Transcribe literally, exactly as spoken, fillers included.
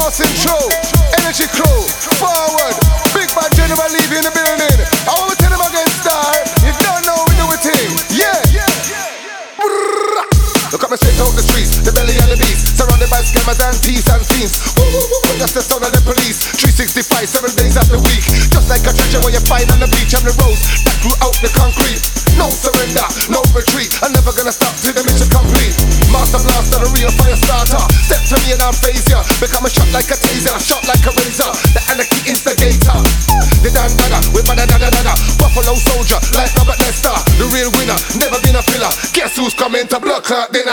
passing through. Energy crew, forward. Big bad general leaving the building. I want to tell them again, star. You don't know we do a thing. Yeah. Look at me straight out the streets, the belly of the beast, surrounded by scammers and thieves and fiends. Woo, woo, woo, woo, that's the sound of the police. three sixty-five, seven days of the week. Just like a treasure where you find on the beach. I'm the rose that grew out the concrete. No surrender, no retreat. I'm never gonna stop till the mission complete. Master blaster, the real fire starter. Step to me and I'll phase ya. Become a shot like a taser, shot like a razor. The anarchy instigator. The dan dada with my da da da da. Buffalo soldier like Robert Lester. The real winner, never been a filler. Guess who's coming to block clock dinner?